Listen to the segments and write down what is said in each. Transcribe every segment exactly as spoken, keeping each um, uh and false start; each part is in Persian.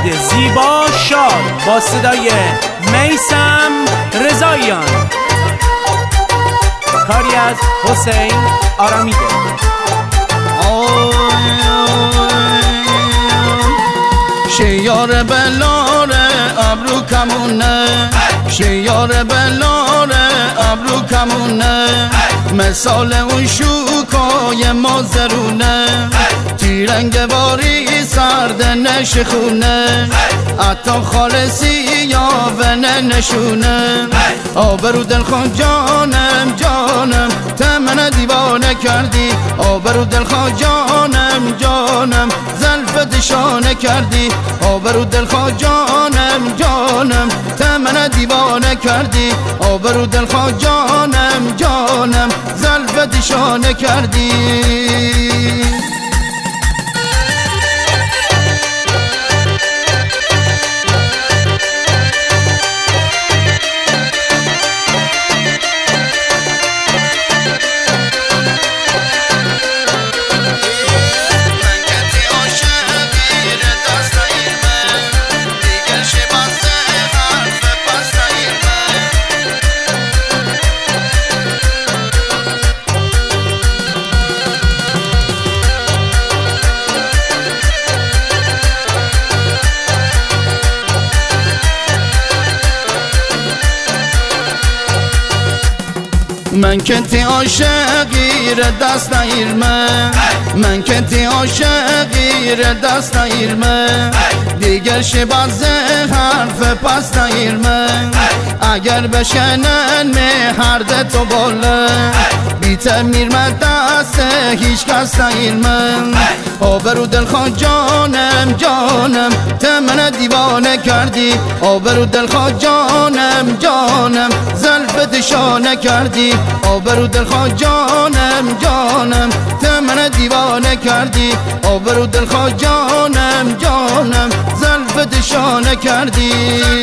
فرهاد زیبا شاد با صدای میثم رضاییان، کاری از حسین آرامیده. شیار بلاره ابرو کمونه، شیار بلاره ابرو کمونه، مثال اون شوکای مازرونه، تیرنگ واری سرد نشخونه، حتی خالصی یا ونه نشونه. آبرو دل خود جانم جانم تمنه دیوانه کردی، آبرو دل خود جانم جانم زلفت شانه کردی، آبرو دل خود جانم جانم تمنه دیوانه کردی، آبرو دل خود جانم جانم زلفت شانه کردی. من که تی عاشقی را دست نگیرم، من که تی عاشقی را دست نگیرم، دیگر شباز حرف پس نگیرم. اگر بشنن هر ده تو بالا بیت میرم دست هیچ کس نگیرم. آبرو دل خود جانم جانم تمنه دیوانه کردی، آبرو دل خود جانم جانم زلفت شانه کردی، آبرو دل خود جانم جانم تمنه دیوانه کردی، آبرو دل خود جانم جانم زلفت شانه کردی.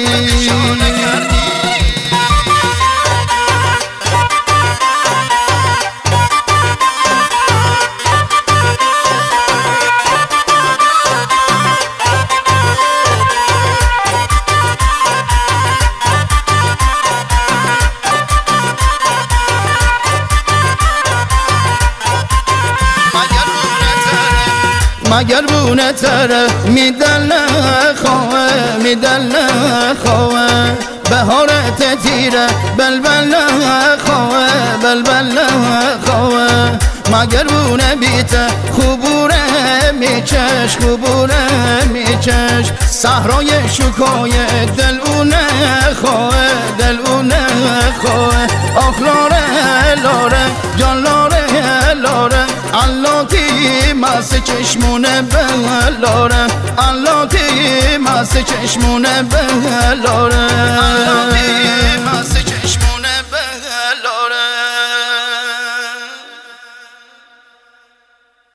مگر بونه تره میدل خواه میدل خواه، بهارت تیره بلبل خواه بلبل خواه. مگر بونه بیته خوبوره میچش خوبوره میچش، صحرای شکای دل اونه خواه دل اونه خواه. آخ لاره لاره جان لاره لاره علاتی مس چشمونه بلاره، علاتی مس چشمونه بلاره.